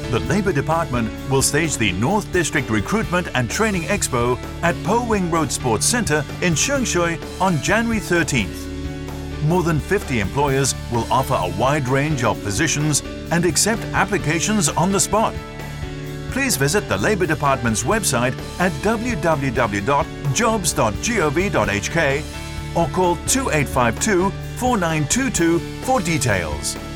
The Labour Department will stage the North District Recruitment and Training Expo at Po Wing Road Sports Centre in Sheung Shui on January 13th. More than 50 employers will offer a wide range of positions and accept applications on the spot. Please visit the Labour Department's website at www.jobs.gov.hk or call 2852 4922 for details.